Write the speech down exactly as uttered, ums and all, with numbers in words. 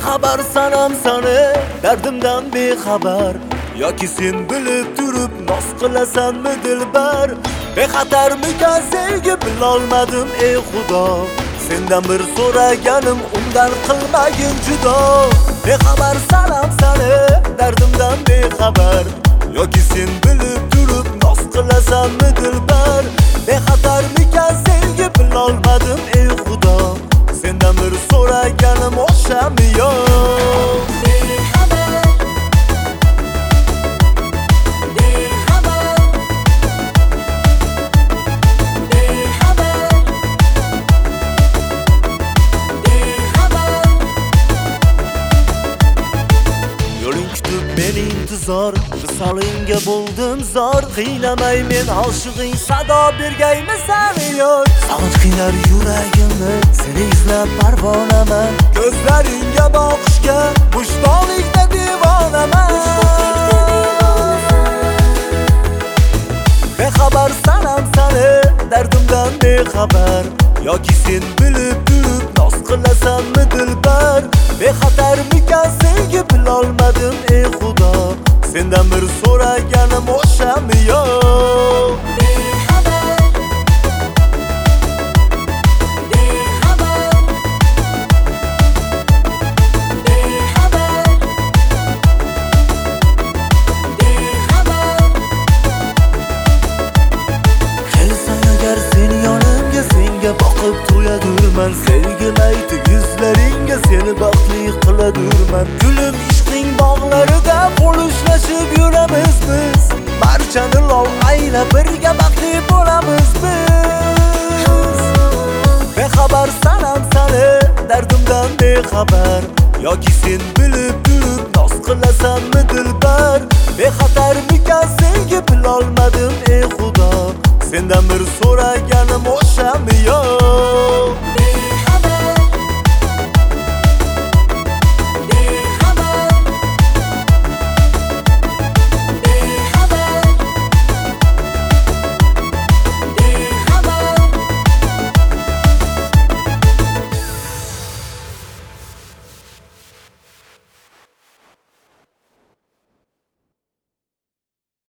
Bexabar sanam sani, dardimdan bexabar. Yoki sen bilib turib noz qilasanmi dilbar? Bexatarmikan sevgi bilolmadim ey Xudo. Sendan bir so'raganim undan qilmagin judo. Bexabar sanam sani, dardimdan bexabar. Yoki sen bilib turib noz qilasanmi dilbar? Bexatarmikan sevgi bilolmadim ey Xudo. Sendan bir so'raganim o'shami yo'q? Meni intizor, visolinga bo'ldim zor. Qiynamay men oshiqing, sado bergaymisan yo'q? Sog'inch qiynar yuragimni, seni izlab parvonaman. Ko'zlaringga boqishga bushdoqlikda devonaman. Bexabar sanam sani, dardimdan bexabar. Yoki sen bilib turib noz qilasanmi dilbar? Bexatarmikan sevgi bilolmadim ey Xudo. Sendan bir so'raganim o'shami yo'q? Boqib to'yadurman, sevgim aytib yuzlaringga seni baxtli qiladurman. Gulim ishqing bog'larida qo'lishlashib yuramiz biz. Barchani lol ayla birga baxtli bo'lamiz biz. Bexabar sanam sani, dardimdan bexabar. Yoki sen bilib turib noz qilasanmi dilbar? Bexatarmikan sevgi bilolmadim ey Xudo. Sendan bir so'ragan